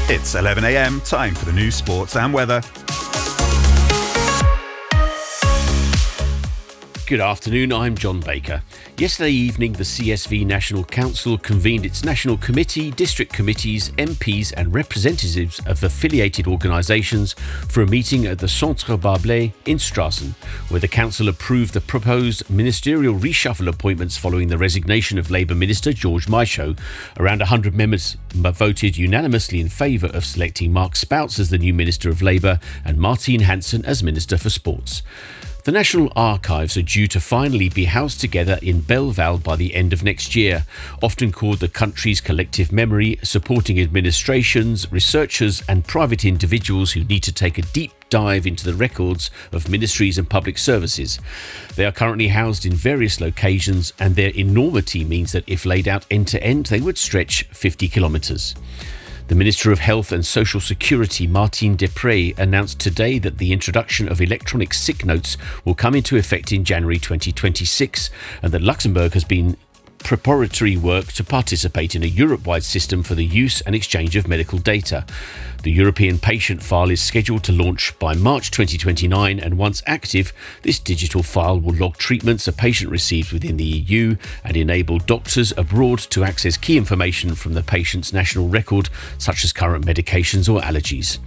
It's 11 a.m, time for the news, sports and weather. Good afternoon, I'm John Baker. Yesterday evening, the CSV National Council convened its National Committee, district committees, MPs and representatives of affiliated organisations for a meeting at the Centre Barblay in Strassen, where the council approved the proposed ministerial reshuffle appointments following the resignation of Labour Minister George Michaud. Around 100 members voted unanimously in favour of selecting Mark Spouts as the new Minister of Labour and Martine Hansen as Minister for Sports. The National Archives are due to finally be housed together in Belleval by the end of next year. Often called the country's collective memory, supporting administrations, researchers and private individuals who need to take a deep dive into the records of ministries and public services. They are currently housed in various locations, and their enormity means that if laid out end to end, they would stretch 50 kilometres. The Minister of Health and Social Security, Martine Deprez, announced today that the introduction of electronic sick notes will come into effect in January 2026, and that Luxembourg has been preparatory work to participate in a Europe-wide system for the use and exchange of medical data. The European patient file is scheduled to launch by March 2029, and once active, this digital file will log treatments a patient receives within the EU and enable doctors abroad to access key information from the patient's national record, such as current medications or allergies.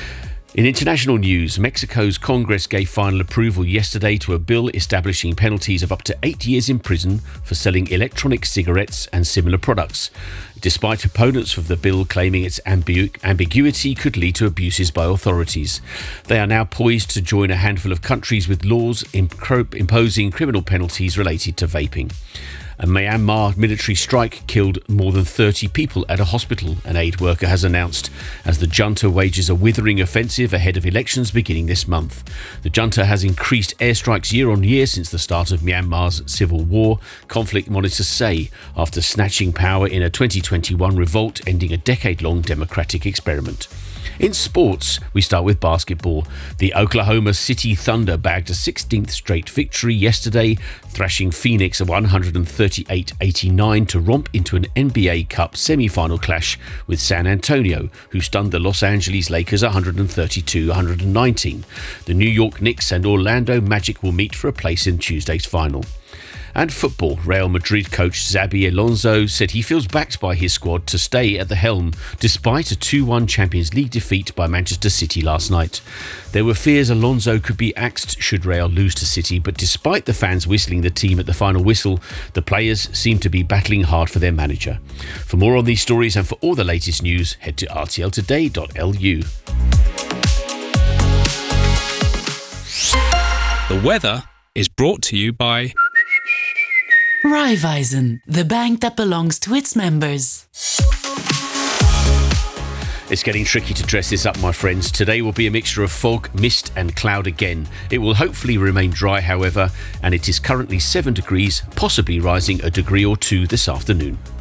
In international news, Mexico's Congress gave final approval yesterday to a bill establishing penalties of up to 8 years in prison for selling electronic cigarettes and similar products, despite opponents of the bill claiming its ambiguity could lead to abuses by authorities. They are now poised to join a handful of countries with laws imposing criminal penalties related to vaping. A Myanmar military strike killed more than 30 people at a hospital, an aid worker has announced, as the junta wages a withering offensive ahead of elections beginning this month. The junta has increased airstrikes year on year since the start of Myanmar's civil war, conflict monitors say, after snatching power in a 2021 revolt ending a decade-long democratic experiment. In sports, we start with basketball. The Oklahoma City Thunder bagged a 16th straight victory yesterday, thrashing Phoenix 138-89 to romp into an NBA Cup semi-final clash with San Antonio, who stunned the Los Angeles Lakers 132-119. The New York Knicks and Orlando Magic will meet for a place in Tuesday's final. And football, Real Madrid coach Xabi Alonso said he feels backed by his squad to stay at the helm despite a 2-1 Champions League defeat by Manchester City last night. There were fears Alonso could be axed should Real lose to City, but despite the fans whistling the team at the final whistle, the players seem to be battling hard for their manager. For more on these stories and for all the latest news, head to rtltoday.lu. The weather is brought to you by Raiffeisen, the bank that belongs to its members. It's getting tricky to dress this up, my friends. Today will be a mixture of fog, mist and cloud again. It will hopefully remain dry, however, and it is currently 7 degrees, possibly rising a degree or two this afternoon.